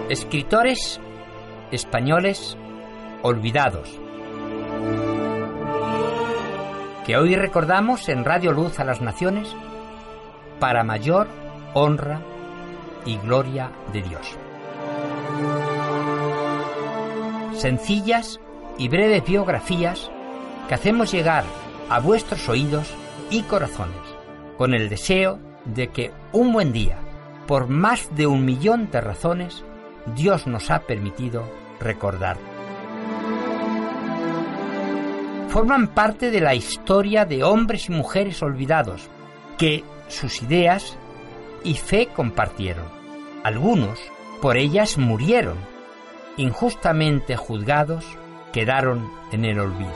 Escritores españoles olvidados, que hoy recordamos en Radio Luz a las Naciones para mayor honra y gloria de Dios. Sencillas y breves biografías que hacemos llegar a vuestros oídos y corazones, con el deseo de que un buen día, por más de 1 millón de razones, Dios nos ha permitido recordar. Forman parte de la historia de hombres y mujeres olvidados que sus ideas y fe compartieron. Algunos por ellas murieron, injustamente juzgados, quedaron en el olvido.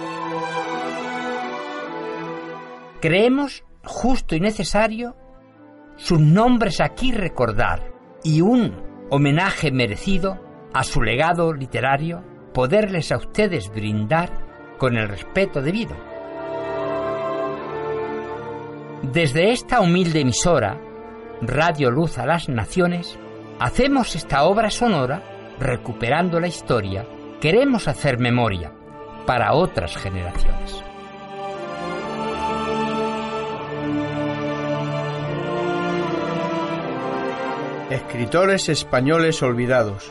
Creemos justo y necesario sus nombres aquí recordar y un homenaje merecido a su legado literario poderles a ustedes brindar con el respeto debido. Desde esta humilde emisora, Radio Luz a las Naciones, hacemos esta obra sonora recuperando la historia. Queremos hacer memoria para otras generaciones. Escritores españoles olvidados,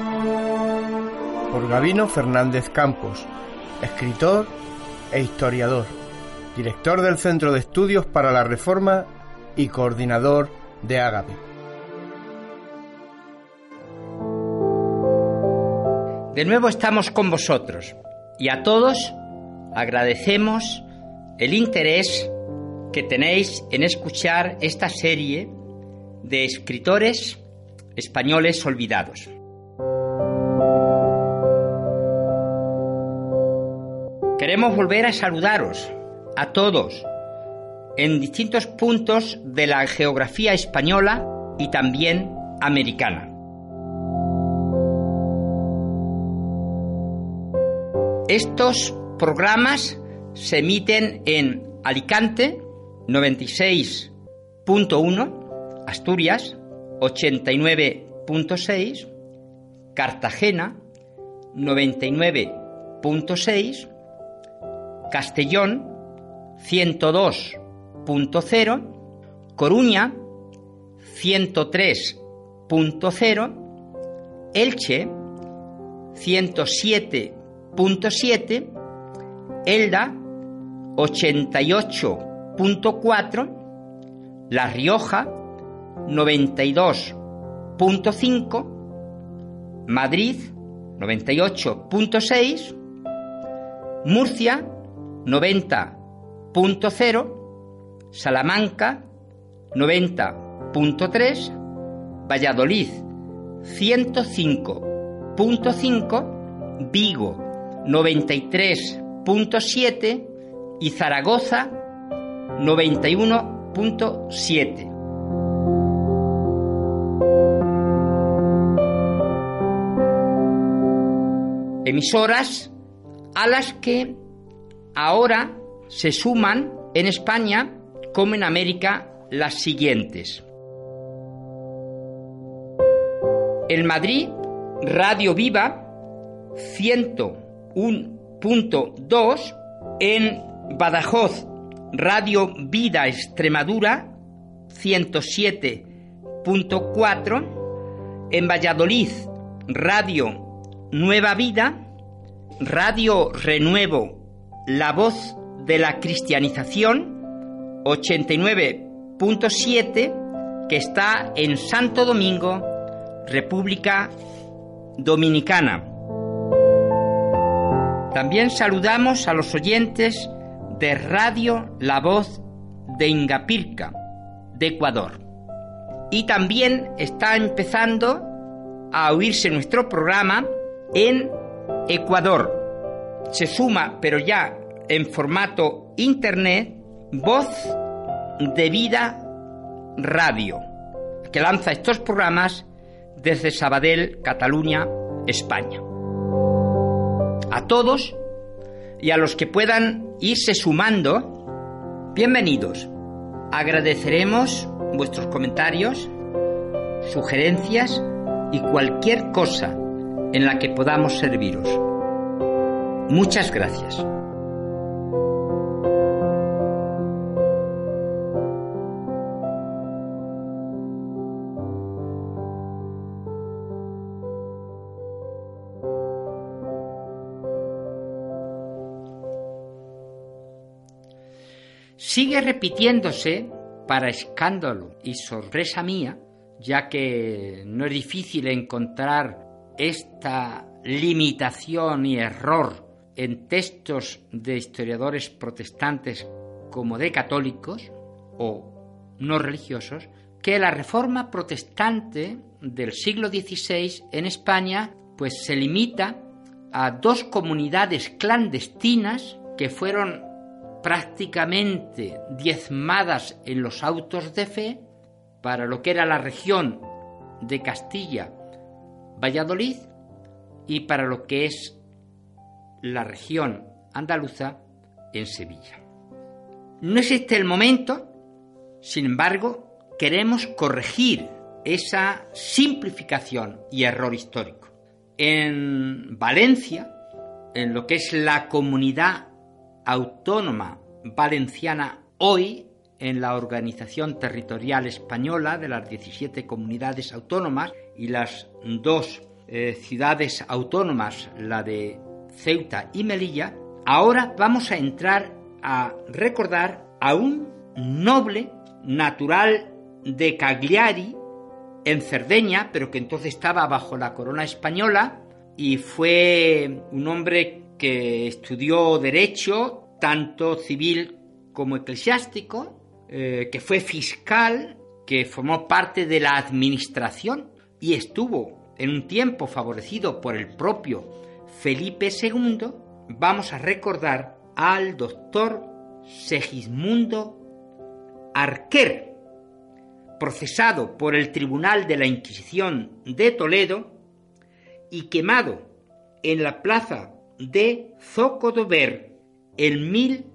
por Gabino Fernández Campos, escritor e historiador, director del Centro de Estudios para la Reforma y coordinador de Ágape. De nuevo estamos con vosotros y a todos agradecemos el interés que tenéis en escuchar esta serie de escritores españoles olvidados. Queremos volver a saludaros a todos en distintos puntos de la geografía española y también americana. Estos programas se emiten en Alicante 96.1, Asturias 89.6, Cartagena 99.6, Castellón 102.0, Coruña 103.0, Elche 107.7, Elda 88.4, La Rioja 92.5, Madrid 98.6, Murcia 90.0, Salamanca 90.3, Valladolid 105.5, Vigo 93.7 y Zaragoza 91.7. Emisoras a las que ahora se suman en España, como en América, las siguientes. En Madrid, Radio Viva 101.2, en Badajoz, Radio Vida Extremadura 107.4, en Valladolid, Radio Nueva Vida, Radio Renuevo, La Voz de la Cristianización 89.7, que está en Santo Domingo, República Dominicana. También saludamos a los oyentes de Radio La Voz de Ingapirca, de Ecuador. Y también está empezando a oírse nuestro programa en Ecuador. Se suma, pero ya en formato internet, Voz de Vida Radio, que lanza estos programas desde Sabadell, Cataluña, España. A todos y a los que puedan irse sumando, bienvenidos. Agradeceremos vuestros comentarios, sugerencias y cualquier cosa en la que podamos serviros. Muchas gracias. Sigue repitiéndose, para escándalo y sorpresa mía, ya que no es difícil encontrar esta limitación y error en textos de historiadores protestantes como de católicos o no religiosos, que la reforma protestante del siglo XVI en España pues se limita a 2 comunidades clandestinas que fueron prácticamente diezmadas en los autos de fe para lo que era la región de Castilla-Valladolid y para lo que es la región andaluza en Sevilla. No es este el momento, sin embargo, queremos corregir esa simplificación y error histórico. En Valencia, en lo que es la comunidad autónoma valenciana hoy, en la organización territorial española de las 17 comunidades autónomas y las 2 ciudades autónomas, la de Ceuta y Melilla, ahora vamos a entrar a recordar a un noble natural de Cagliari, en Cerdeña, pero que entonces estaba bajo la corona española, y fue un hombre que estudió Derecho, tanto civil como eclesiástico, que fue fiscal, que formó parte de la administración y estuvo en un tiempo favorecido por el propio Felipe II. Vamos a recordar al doctor Segismundo Arquer, procesado por el Tribunal de la Inquisición de Toledo y quemado en la plaza de Zocodover en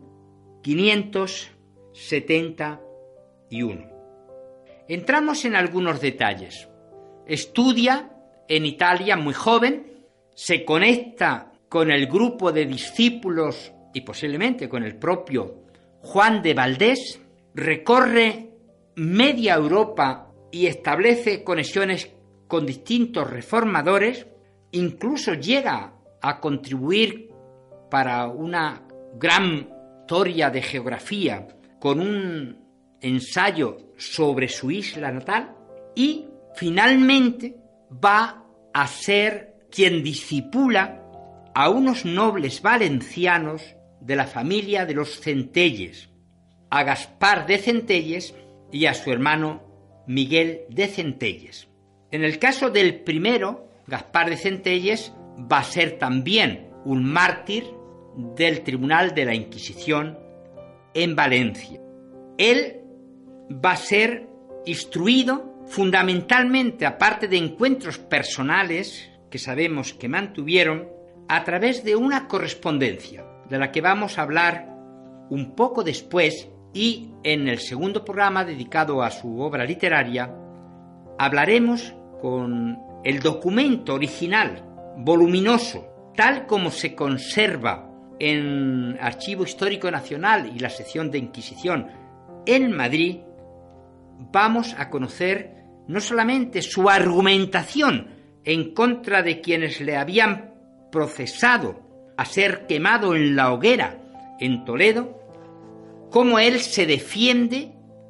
1571. Entramos en algunos detalles. Estudia en Italia muy joven, se conecta con el grupo de discípulos y posiblemente con el propio Juan de Valdés, recorre media Europa y establece conexiones con distintos reformadores, incluso llega a contribuir para una gran historia de geografía con un ensayo sobre su isla natal y finalmente va a ser quien discipula a unos nobles valencianos de la familia de los Centelles, a Gaspar de Centelles y a su hermano Miguel de Centelles. En el caso del primero, Gaspar de Centelles va a ser también un mártir del Tribunal de la Inquisición en Valencia. Él va a ser instruido fundamentalmente, aparte de encuentros personales que sabemos que mantuvieron, a través de una correspondencia, de la que vamos a hablar un poco después, y en el segundo programa dedicado a su obra literaria hablaremos con el documento original, voluminoso, tal como se conserva en Archivo Histórico Nacional y la sección de Inquisición en Madrid. Vamos a conocer no solamente su argumentación en contra de quienes le habían procesado a ser quemado en la hoguera en Toledo, cómo él se defiende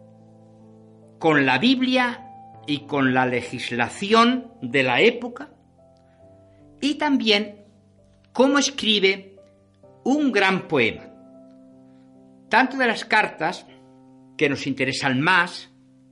con la Biblia y con la legislación de la época, y también cómo escribe un gran poema. Tanto de las cartas, que nos interesan más,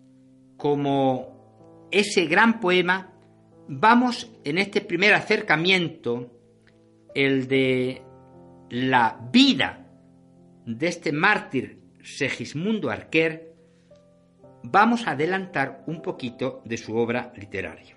como ese gran poema, vamos en este primer acercamiento, el de la vida de este mártir Segismundo Arquer, vamos a adelantar un poquito de su obra literaria.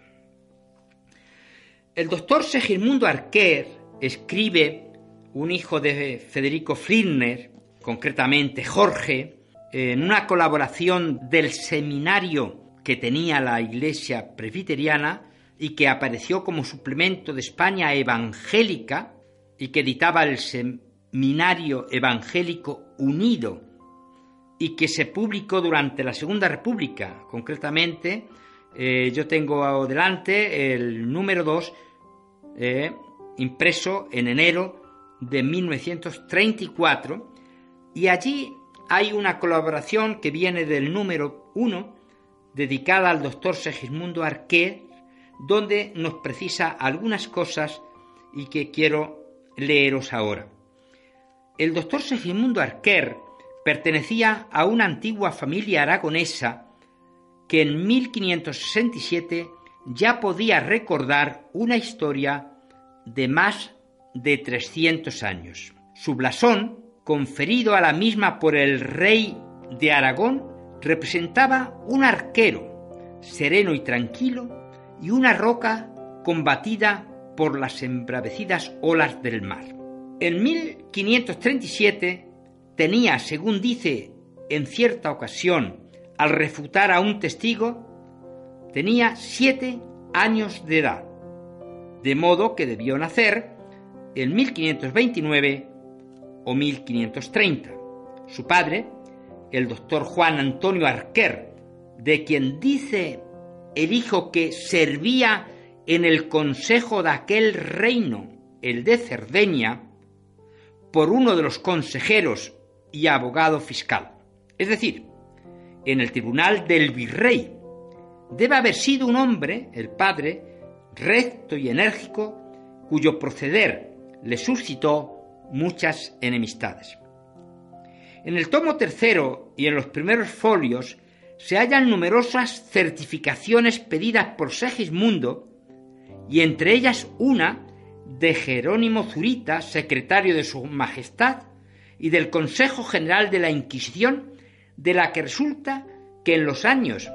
El doctor Segismundo Arquer escribe, un hijo de Federico Flinders, concretamente Jorge, en una colaboración del seminario que tenía la Iglesia presbiteriana, y que apareció como suplemento de España Evangélica y que editaba el Seminario Evangélico Unido y que se publicó durante la Segunda República. Concretamente, yo tengo delante el número 2, impreso en enero de 1934, y allí hay una colaboración que viene del número 1, dedicada al doctor Segismundo Arquer, donde nos precisa algunas cosas y que quiero leeros ahora. El doctor Segismundo Arquer pertenecía a una antigua familia aragonesa que en 1567 ya podía recordar una historia de más de 300 años. Su blasón, conferido a la misma por el rey de Aragón, representaba un arquero, sereno y tranquilo, y una roca combatida por las embravecidas olas del mar. En 1537 tenía, según dice en cierta ocasión, al refutar a un testigo, tenía 7 años de edad, de modo que debió nacer en 1529 o 1530. Su padre, el doctor Juan Antonio Arquer, de quien dice el hijo que servía en el consejo de aquel reino, el de Cerdeña, por uno de los consejeros y abogado fiscal, es decir, en el tribunal del virrey. Debe haber sido un hombre, el padre, recto y enérgico, cuyo proceder le suscitó muchas enemistades. En el tomo 3 y en los primeros folios se hallan numerosas certificaciones pedidas por Segismundo, y entre ellas una de Jerónimo Zurita, secretario de su Majestad y del Consejo General de la Inquisición, de la que resulta que en los años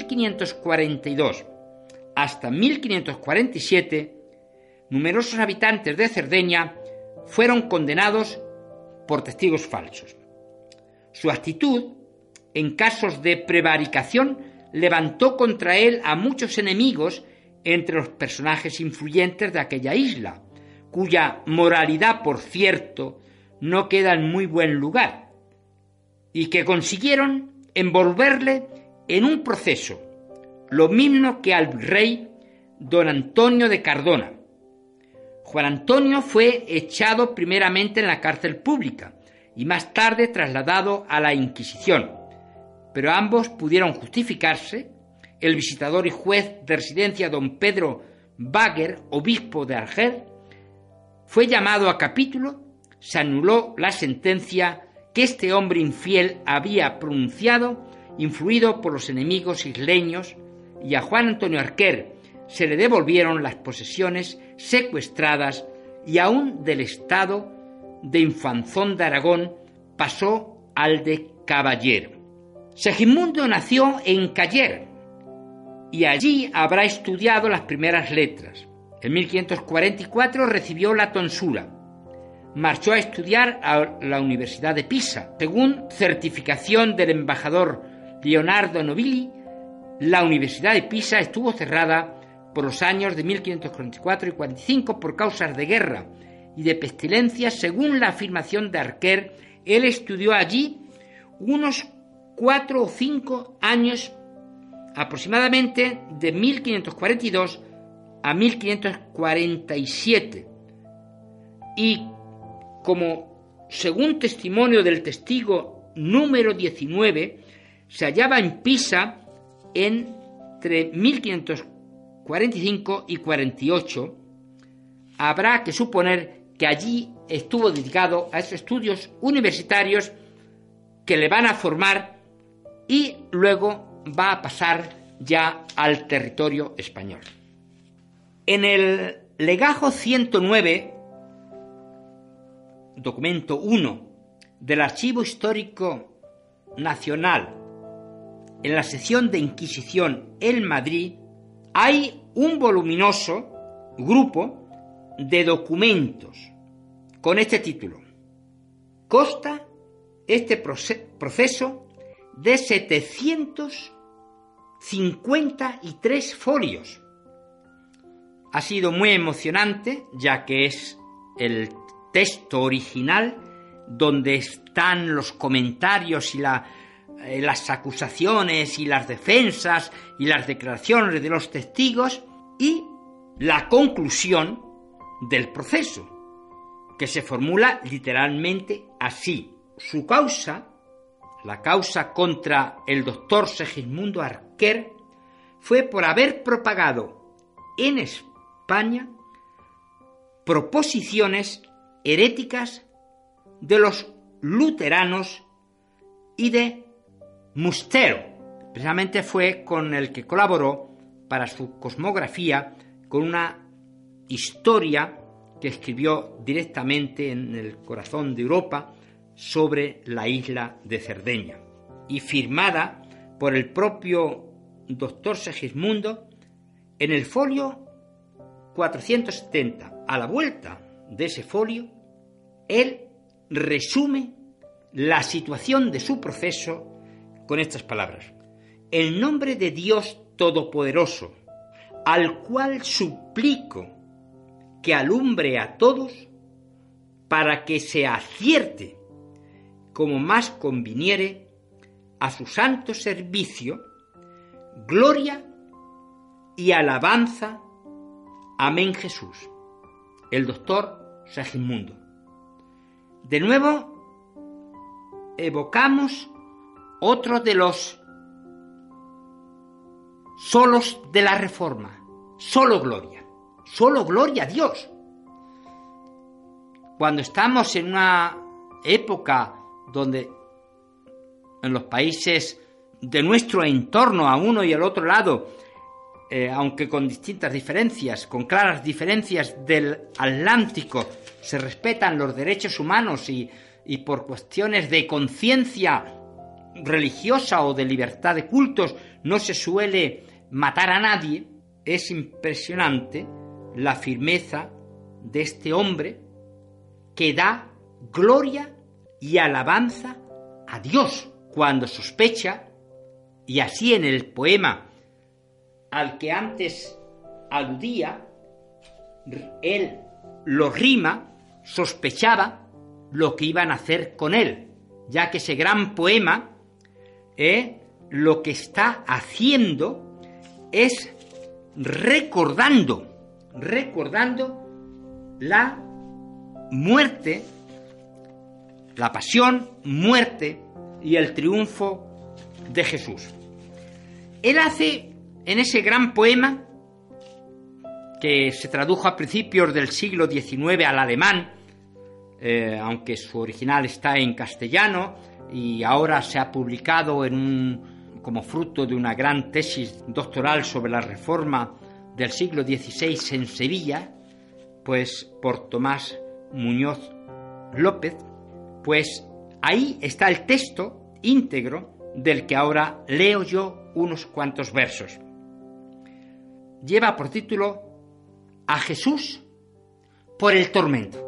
1542 hasta 1547 numerosos habitantes de Cerdeña fueron condenados por testigos falsos. Su actitud, en casos de prevaricación, levantó contra él a muchos enemigos entre los personajes influyentes de aquella isla, cuya moralidad, por cierto, no queda en muy buen lugar, y que consiguieron envolverle en un proceso, lo mismo que al virrey don Antonio de Cardona. Juan Antonio fue echado primeramente en la cárcel pública y más tarde trasladado a la Inquisición, pero ambos pudieron justificarse. El visitador y juez de residencia don Pedro Baguer, obispo de Argel, fue llamado a capítulo, se anuló la sentencia que este hombre infiel había pronunciado, influido por los enemigos isleños, y a Juan Antonio Arquer se le devolvieron las posesiones secuestradas y aún del estado de Infanzón de Aragón pasó al de Caballero. Segismundo nació en Caller y allí habrá estudiado las primeras letras. En 1544 recibió la tonsura. Marchó a estudiar a la Universidad de Pisa. Según certificación del embajador Leonardo Nobili, la Universidad de Pisa estuvo cerrada por los años de 1544 y 45 por causas de guerra y de pestilencia. Según la afirmación de Arquer, él estudió allí unos 4 o 5 años, aproximadamente de 1542 a 1547, y como según testimonio del testigo número 19, se hallaba en Pisa entre 1545 y 48, habrá que suponer que allí estuvo dedicado a esos estudios universitarios que le van a formar y luego va a pasar ya al territorio español. En el legajo 109, documento 1 del Archivo Histórico Nacional, en la sección de Inquisición en Madrid, hay un voluminoso grupo de documentos con este título. Consta este proceso de 753 folios, ha sido muy emocionante, ya que es el texto original donde están los comentarios y las acusaciones y las defensas y las declaraciones de los testigos y la conclusión del proceso, que se formula literalmente así. Su causa, la causa contra el doctor Segismundo Arquer, fue por haber propagado en España proposiciones heréticas de los luteranos y de Mustero. Precisamente fue con el que colaboró para su cosmografía, con una historia que escribió directamente en el corazón de Europa sobre la isla de Cerdeña, y firmada por el propio doctor Segismundo en el folio 470. A la vuelta de ese folio, él resume la situación de su proceso con estas palabras: en nombre de Dios Todopoderoso, al cual suplico que alumbre a todos para que se acierte como más conviniere a su santo servicio, gloria y alabanza. Amén, Jesús. El doctor Segismundo. De nuevo, evocamos otro de los solos de la Reforma: solo gloria a Dios. Cuando estamos en una época donde en los países de nuestro entorno, a uno y al otro lado, aunque con distintas diferencias, con claras diferencias del Atlántico, se respetan los derechos humanos y por cuestiones de conciencia religiosa o de libertad de cultos no se suele matar a nadie, es impresionante la firmeza de este hombre que da gloria y alabanza a Dios cuando sospecha, y así en el poema al que antes aludía, él lo rima, sospechaba lo que iban a hacer con él, ya que ese gran poema lo que está haciendo es recordando la muerte, la pasión, muerte y el triunfo de Jesús. Él hace en ese gran poema, que se tradujo a principios del siglo XIX al alemán, aunque su original está en castellano y ahora se ha publicado como fruto de una gran tesis doctoral sobre la Reforma del siglo XVI en Sevilla, pues por Tomás Muñoz López, pues ahí está el texto íntegro del que ahora leo yo unos cuantos versos. Lleva por título A Jesús por el tormento.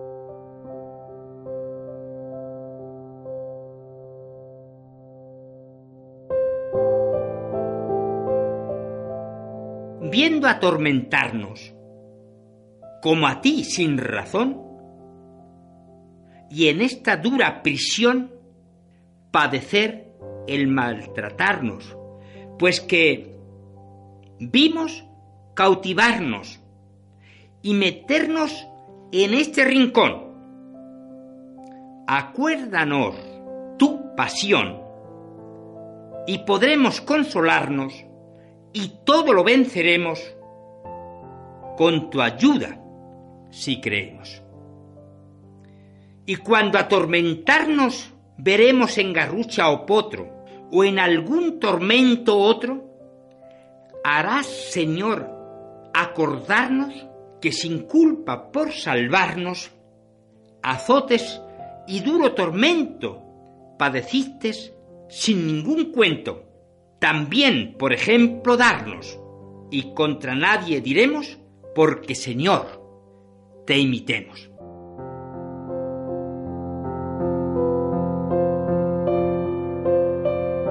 Viendo atormentarnos, como a ti sin razón, y en esta dura prisión padecer el maltratarnos, pues que vimos cautivarnos y meternos en este rincón. Acuérdanos tu pasión y podremos consolarnos y todo lo venceremos con tu ayuda si creemos. Y cuando atormentarnos veremos en garrucha o potro o en algún tormento otro, harás, Señor, acordarnos que sin culpa por salvarnos, azotes y duro tormento padecistes sin ningún cuento, también, por ejemplo, darnos, y contra nadie diremos, porque, Señor, te imitemos.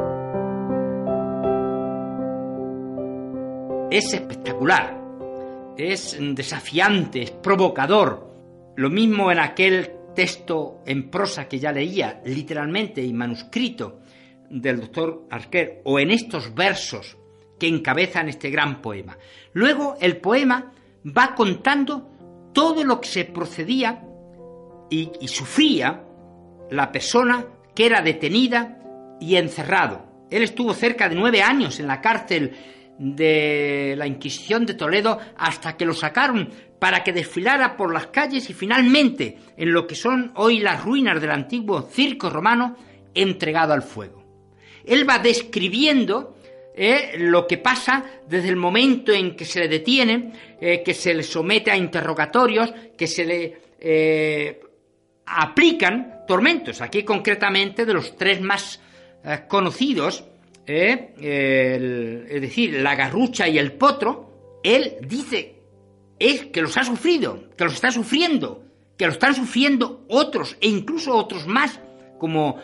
Es espectacular, es desafiante, es provocador. Lo mismo en aquel texto en prosa que ya leía, literalmente y manuscrito, del doctor Arquer, o en estos versos que encabezan este gran poema. Luego el poema va contando todo lo que se procedía y sufría la persona que era detenida y encerrado. Él estuvo cerca de 9 años en la cárcel de la Inquisición de Toledo hasta que lo sacaron para que desfilara por las calles y finalmente, en lo que son hoy las ruinas del antiguo circo romano, entregado al fuego. Él va describiendo lo que pasa desde el momento en que se le detiene, que se le somete a interrogatorios, que se le aplican tormentos. Aquí concretamente de los 3 más conocidos, es decir, la garrucha y el potro, él dice que los ha sufrido, que los está sufriendo, que lo están sufriendo otros e incluso otros más, como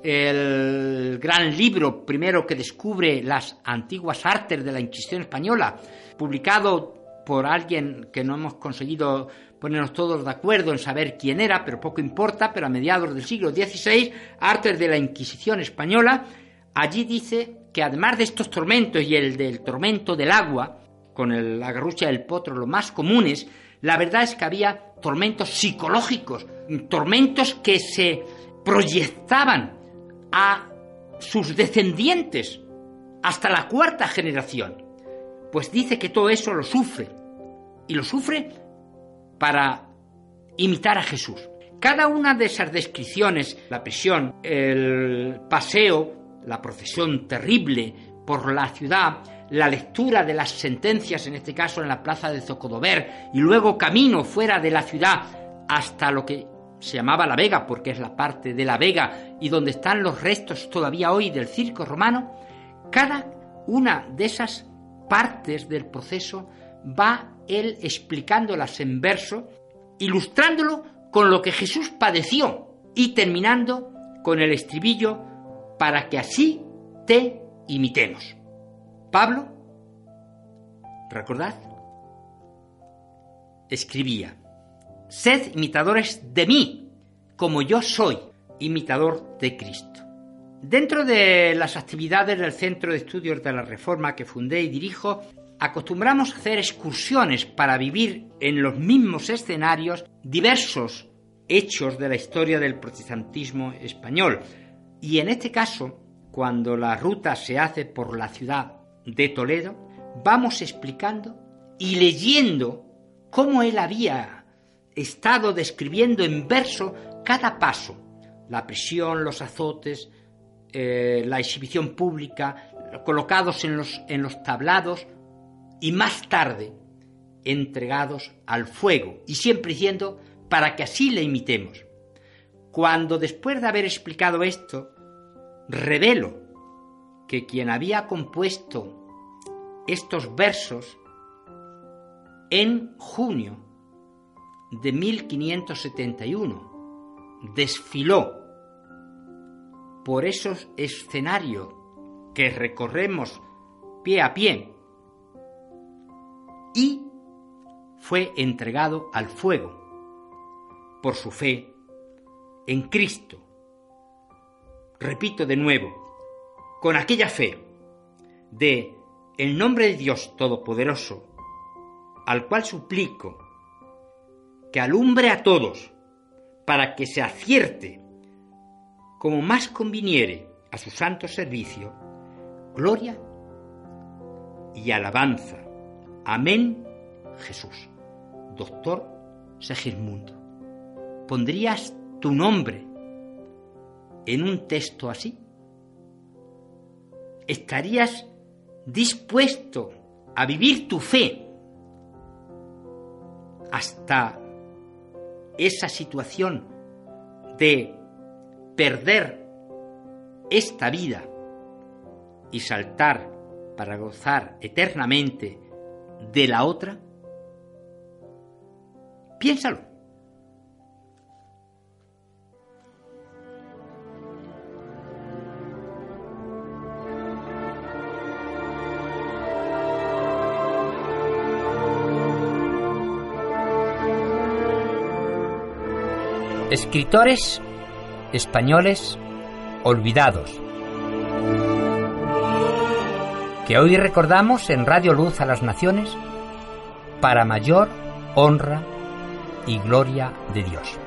el gran libro primero que descubre las antiguas artes de la Inquisición española, publicado por alguien que no hemos conseguido ponernos todos de acuerdo en saber quién era, pero poco importa, pero a mediados del siglo XVI, Artes de la Inquisición española. Allí dice que además de estos tormentos y el del tormento del agua, con la garrucha y el potro los más comunes, la verdad es que había tormentos psicológicos, tormentos que se proyectaban a sus descendientes hasta la 4ª generación. Pues dice que todo eso lo sufre, y lo sufre para imitar a Jesús. Cada una de esas descripciones, la prisión, el paseo, la procesión terrible por la ciudad, la lectura de las sentencias, en este caso en la plaza de Zocodover, y luego camino fuera de la ciudad hasta lo que se llamaba La Vega, porque es la parte de La Vega y donde están los restos todavía hoy del circo romano. Cada una de esas partes del proceso va él explicándolas en verso, ilustrándolo con lo que Jesús padeció y terminando con el estribillo: para que así te imitemos. Pablo, recordad, escribía: sed imitadores de mí, como yo soy imitador de Cristo. Dentro de las actividades del Centro de Estudios de la Reforma que fundé y dirijo, acostumbramos a hacer excursiones para vivir en los mismos escenarios diversos hechos de la historia del protestantismo español. Y en este caso, cuando la ruta se hace por la ciudad de Toledo, vamos explicando y leyendo cómo él había estado describiendo en verso cada paso: la prisión, los azotes, la exhibición pública, colocados en los tablados y más tarde entregados al fuego, y siempre diciendo: para que así le imitemos. Cuando después de haber explicado esto, revelo que quien había compuesto estos versos en junio de 1571 desfiló por esos escenarios que recorremos pie a pie y fue entregado al fuego por su fe en Cristo. Repito de nuevo, con aquella fe de el nombre de Dios Todopoderoso, al cual suplico que alumbre a todos para que se acierte como más conviniere a su santo servicio, gloria y alabanza. Amén, Jesús. Doctor Segismundo, ¿pondrías tu nombre en un texto así? ¿Estarías dispuesto a vivir tu fe hasta esa situación de perder esta vida y saltar para gozar eternamente de la otra? Piénsalo. Escritores españoles olvidados, que hoy recordamos en Radio Luz a las Naciones para mayor honra y gloria de Dios.